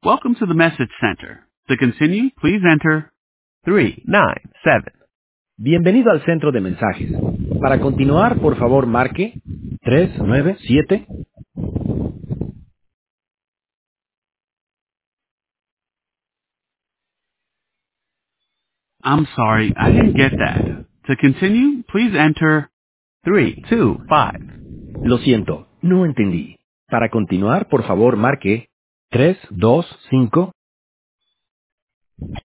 Welcome to the message center. To continue, please enter 397. Bienvenido al centro de mensajes. Para continuar, por favor, marque 397. I'm sorry, I didn't get that. To continue, please enter 325. Lo siento, no entendí. Para continuar, por favor, marque 325.